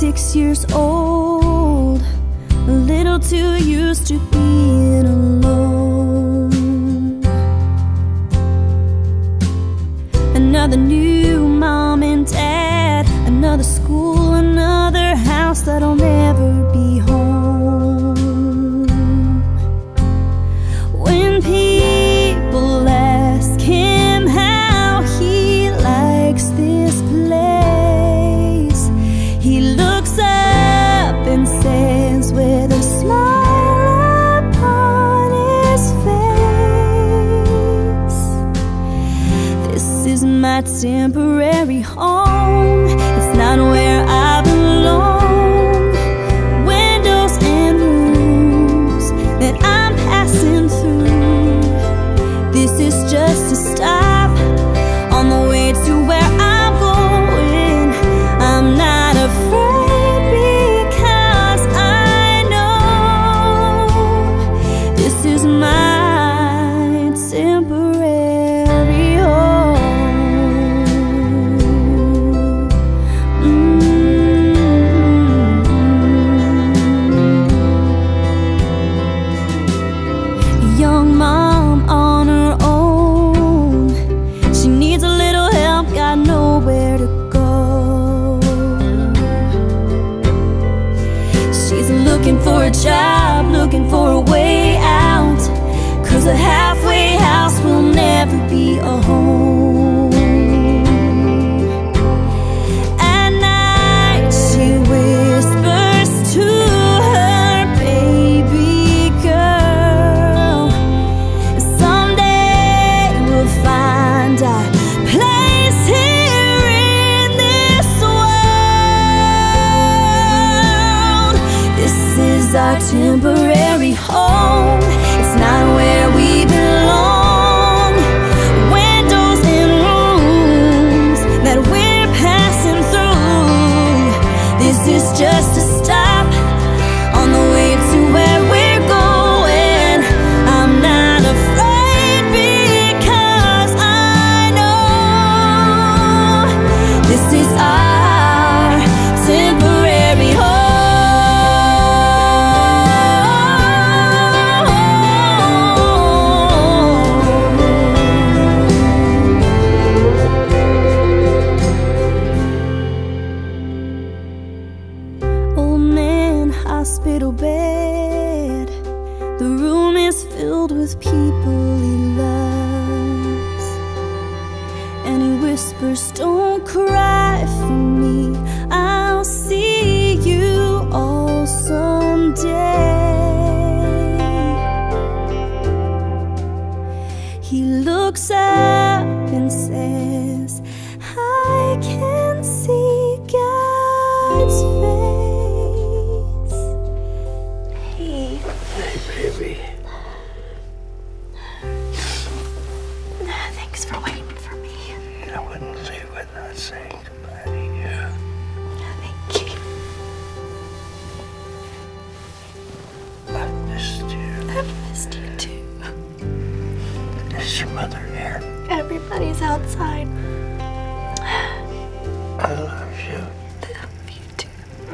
6 years old, a little too used to being alone. Another new mom and dad, another school, another house that'll never be home. When people ask him how he likes this place, he looks up and says with a smile upon his face, "This is my temporary home. It's not where I belong. Windows and rooms that I'm passing through. This is just a stop on the way to where I'm going. I'm not afraid because I know this is my temporary home." Young mom on her own, she needs a little help, got nowhere to go. She's looking for a job, looking for a way out, 'cause a halfway house will never be a home. At night she whispers to her baby girl, "Someday we'll find our place here in this world. This is our temporary home. It's not where we belong. Windows and rooms that we're passing through. This is just a stop on the way to where we're going. I'm not afraid because I know this is our temporary home." Old man, hospital bed, the room is filled with people he loves, and he whispers, "Don't cry for me, I'll see you all someday." He looks up and says, "I can see God's face." Hey. Hey, baby. Thanks for waiting for me. I wouldn't leave without saying goodbye to you. Thank you. I've missed you. I've missed you too. Is your mother here? Everybody's outside. I love you. I love you too.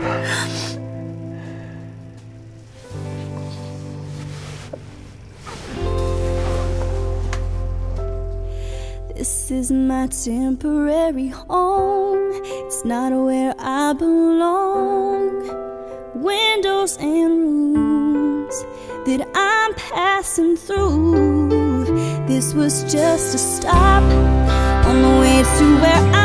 This is my temporary home. It's not where I belong. Windows and rooms that I'm passing through. This was just a stop on the way to where